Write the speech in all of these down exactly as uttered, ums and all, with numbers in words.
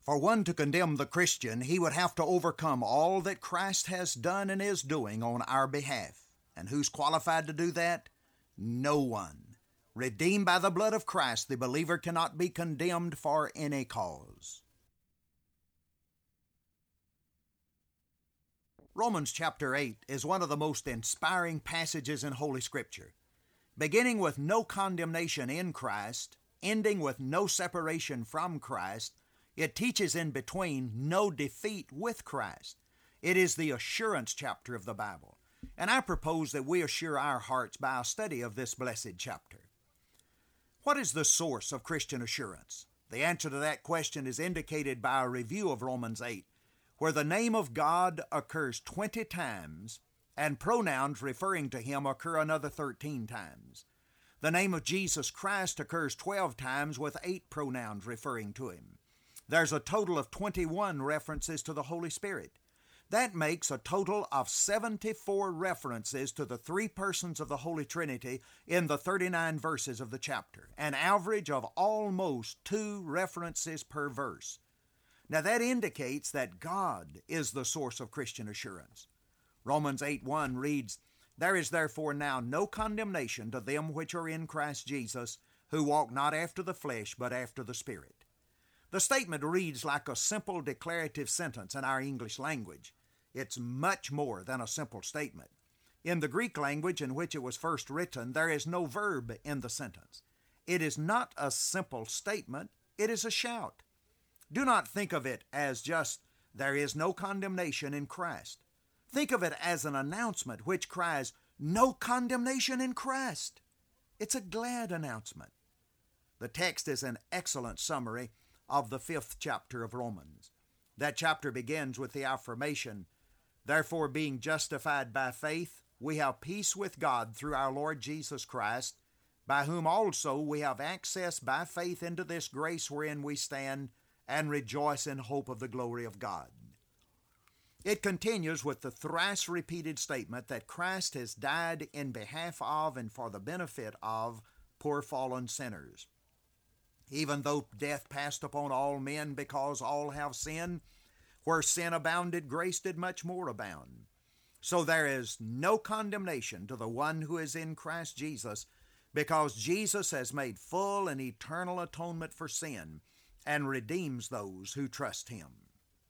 For one to condemn the Christian, he would have to overcome all that Christ has done and is doing on our behalf. And who's qualified to do that? No one. Redeemed by the blood of Christ, the believer cannot be condemned for any cause. Romans chapter eight is one of the most inspiring passages in Holy Scripture. Beginning with no condemnation in Christ, ending with no separation from Christ, it teaches in between no defeat with Christ. It is the assurance chapter of the Bible, and I propose that we assure our hearts by a study of this blessed chapter. What is the source of Christian assurance? The answer to that question is indicated by a review of Romans eight, where the name of God occurs twenty times and pronouns referring to Him occur another thirteen times. The name of Jesus Christ occurs twelve times with eight pronouns referring to Him. There's a total of twenty-one references to the Holy Spirit. That makes a total of seventy-four references to the three persons of the Holy Trinity in the thirty-nine verses of the chapter, an average of almost two references per verse. Now that indicates that God is the source of Christian assurance. Romans eight one reads, "There is therefore now no condemnation to them which are in Christ Jesus, who walk not after the flesh, but after the Spirit." The statement reads like a simple declarative sentence in our English language. It's much more than a simple statement. In the Greek language in which it was first written, there is no verb in the sentence. It is not a simple statement, it is a shout. Do not think of it as just, "There is no condemnation in Christ." Think of it as an announcement which cries, "No condemnation in Christ." It's a glad announcement. The text is an excellent summary of the fifth chapter of Romans. That chapter begins with the affirmation, "Therefore, being justified by faith, we have peace with God through our Lord Jesus Christ, by whom also we have access by faith into this grace wherein we stand, and rejoice in hope of the glory of God." It continues with the thrice repeated statement that Christ has died in behalf of and for the benefit of poor fallen sinners. Even though death passed upon all men because all have sinned, where sin abounded, grace did much more abound. So there is no condemnation to the one who is in Christ Jesus, because Jesus has made full and eternal atonement for sin and redeems those who trust Him.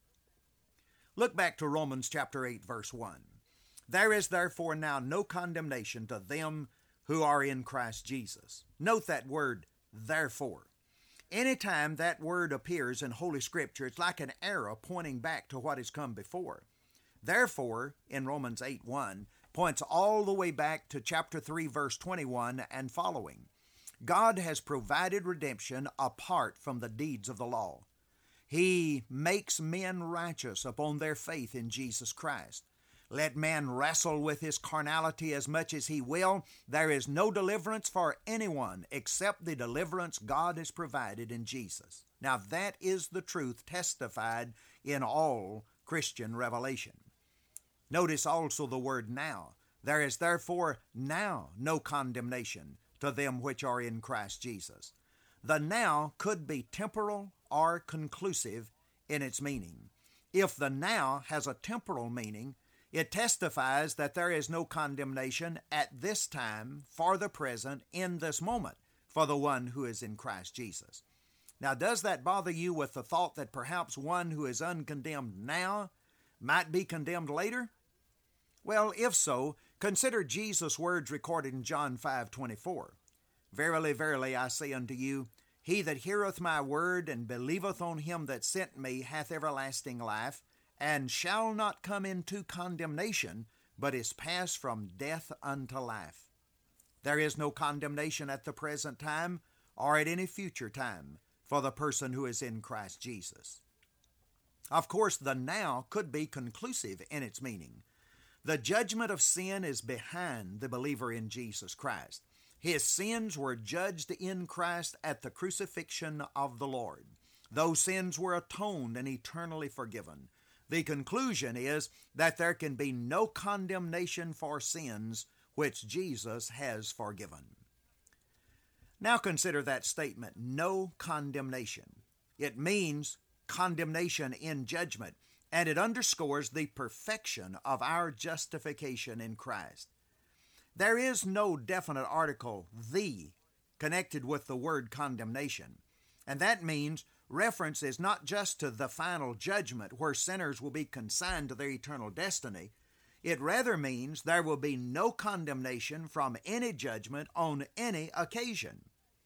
Look back to Romans chapter eight, verse one. "There is therefore now no condemnation to them who are in Christ Jesus." Note that word, therefore. Anytime that word appears in Holy Scripture, it's like an arrow pointing back to what has come before. Therefore, in Romans eight one, points all the way back to chapter three, verse twenty-one and following. God has provided redemption apart from the deeds of the law. He makes men righteous upon their faith in Jesus Christ. Let man wrestle with his carnality as much as he will. There is no deliverance for anyone except the deliverance God has provided in Jesus. Now that is the truth testified in all Christian revelation. Notice also the word now. There is therefore now no condemnation to them which are in Christ Jesus. The now could be temporal or conclusive in its meaning. If the now has a temporal meaning, it testifies that there is no condemnation at this time, for the present, in this moment, for the one who is in Christ Jesus. Now, does that bother you with the thought that perhaps one who is uncondemned now might be condemned later? Well, if so, consider Jesus' words recorded in John five twenty-four. "Verily, verily, I say unto you, he that heareth my word and believeth on him that sent me hath everlasting life, and shall not come into condemnation, but is passed from death unto life." There is no condemnation at the present time or at any future time for the person who is in Christ Jesus. Of course, the now could be conclusive in its meaning. The judgment of sin is behind the believer in Jesus Christ. His sins were judged in Christ at the crucifixion of the Lord. Those sins were atoned and eternally forgiven. The conclusion is that there can be no condemnation for sins which Jesus has forgiven. Now consider that statement, no condemnation. It means condemnation in judgment, and it underscores the perfection of our justification in Christ. There is no definite article, the, connected with the word condemnation, and that means reference is not just to the final judgment where sinners will be consigned to their eternal destiny. It rather means there will be no condemnation from any judgment on any occasion.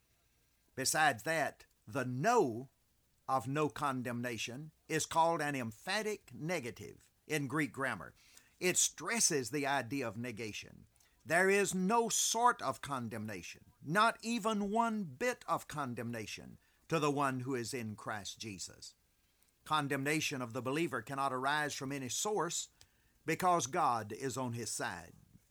Besides that, the no of no condemnation is called an emphatic negative in Greek grammar. It stresses the idea of negation. There is no sort of condemnation, not even one bit of condemnation, to the one who is in Christ Jesus. Condemnation of the believer cannot arise from any source because God is on his side.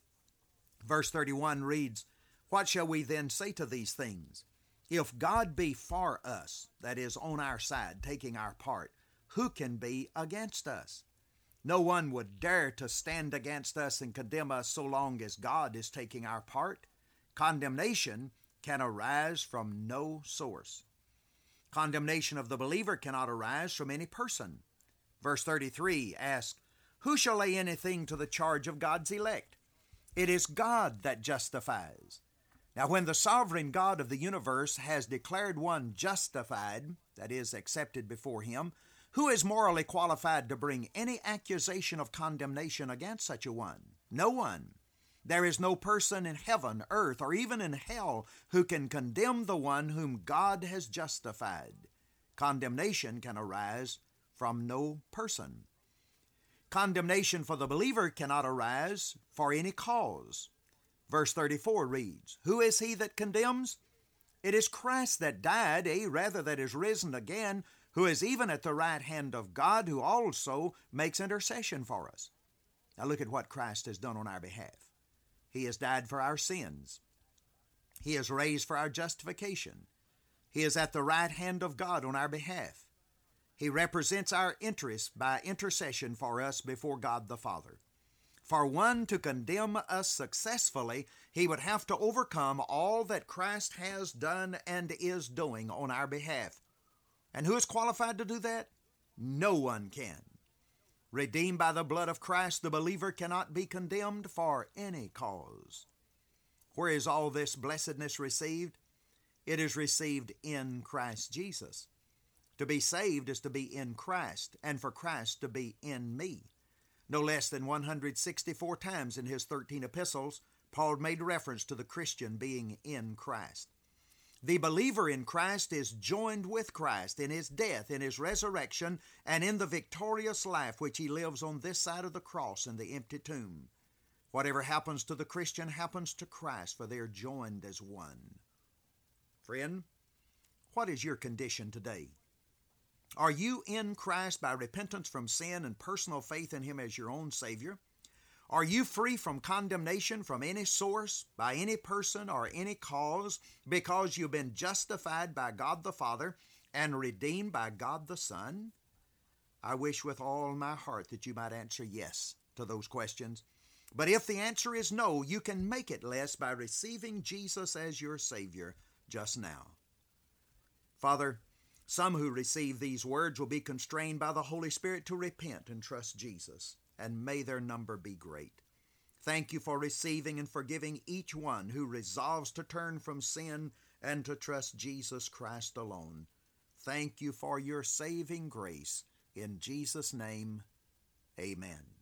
Verse thirty-one reads, "What shall we then say to these things? If God be for us," that is, on our side, taking our part, "who can be against us?" No one would dare to stand against us and condemn us so long as God is taking our part. Condemnation can arise from no source. Condemnation of the believer cannot arise from any person. Verse thirty-three asks, "Who shall lay anything to the charge of God's elect? It is God that justifies." Now, when the sovereign God of the universe has declared one justified, that is, accepted before him, who is morally qualified to bring any accusation of condemnation against such a one? No one. There is no person in heaven, earth, or even in hell who can condemn the one whom God has justified. Condemnation can arise from no person. Condemnation for the believer cannot arise for any cause. Verse thirty-four reads, "Who is he that condemns? It is Christ that died, yea, rather that is risen again, who is even at the right hand of God, who also makes intercession for us." Now look at what Christ has done on our behalf. He has died for our sins. He is raised for our justification. He is at the right hand of God on our behalf. He represents our interests by intercession for us before God the Father. For one to condemn us successfully, he would have to overcome all that Christ has done and is doing on our behalf. And who is qualified to do that? No one can. Redeemed by the blood of Christ, the believer cannot be condemned for any cause. Where is all this blessedness received? It is received in Christ Jesus. To be saved is to be in Christ, and for Christ to be in me. No less than one hundred sixty-four times in his thirteen epistles, Paul made reference to the Christian being in Christ. The believer in Christ is joined with Christ in his death, in his resurrection, and in the victorious life which he lives on this side of the cross in the empty tomb. Whatever happens to the Christian happens to Christ, for they are joined as one. Friend, what is your condition today? Are you in Christ by repentance from sin and personal faith in him as your own Savior? Are you free from condemnation from any source, by any person, or any cause, because you've been justified by God the Father and redeemed by God the Son? I wish with all my heart that you might answer yes to those questions. But if the answer is no, you can make it less by receiving Jesus as your Savior just now. Father, some who receive these words will be constrained by the Holy Spirit to repent and trust Jesus, and may their number be great. Thank you for receiving and forgiving each one who resolves to turn from sin and to trust Jesus Christ alone. Thank you for your saving grace. In Jesus' name, amen.